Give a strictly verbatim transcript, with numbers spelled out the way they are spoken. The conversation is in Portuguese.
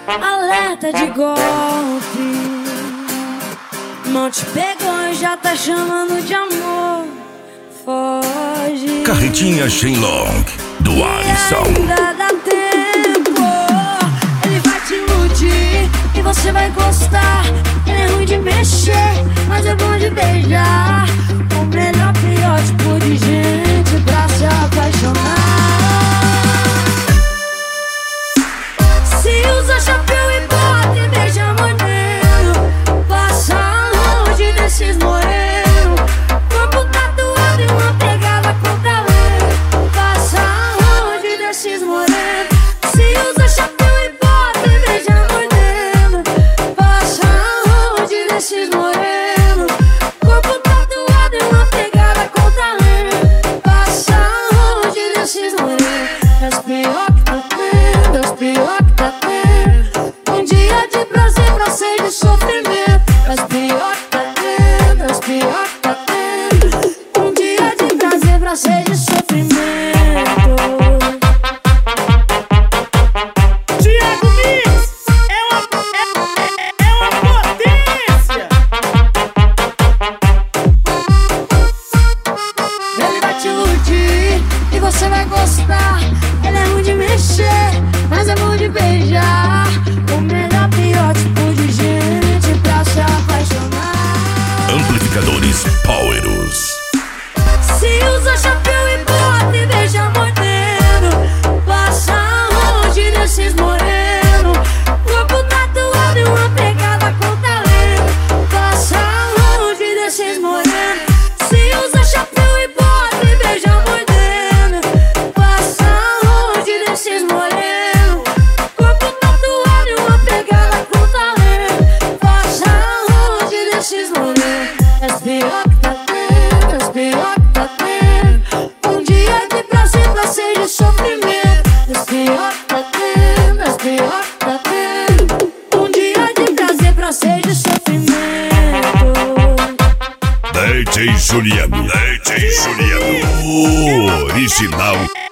alerta de golpe. Não te pegou e já tá chamando de amor. Foge. Carretinha Shenlong, do Alisson. Ainda dá tempo. Ele vai te iludir e você vai gostar. Ele é ruim de mexer, mas é bom de beijar. O melhor, pior tipo de gente pra se apaixonar. Se usa chapéu e bota e beija moreno, passa longe desses morenos. Corpo tatuado e uma pegada com talento, passa longe desses morenos. Se usa chapéu e bota e beija moreno, passa longe desses morenos. Corpo tatuado e uma pegada com talento, passa longe desses morenos. És pior que tá tendo, és pior que tá tendo. Um dia de prazer pra ser de sofrimento. És pior que tá tendo, és pior que tá tendo. Um dia de prazer pra ser de sofrimento. Thiago Mix é uma, é, é uma potência. Ele vai te iludir e você vai gostar. Ele é ruim de mexer, mas é bom de beijar. O melhor, pior tipo de gente pra se apaixonar. Amplificadores Powerus. Se usa chapéu e bota e beija moreno, passa longe desses morenos. Corpo tatuado e uma pegada com talento, passa longe desses morenos. Se usa chapéu e bota e beija moreno, passa longe desses morenos. Corpo tatuado e uma pegada com talento, passa longe desses morenos. És pior que tá tendo, és pior que tá tendo. Um dia de prazer pra ser de sofrimento. És pior que tá tendo, és pior que tá tendo. Um dia de prazer pra ser de sofrimento. D J Juliano, D J Juliano, o original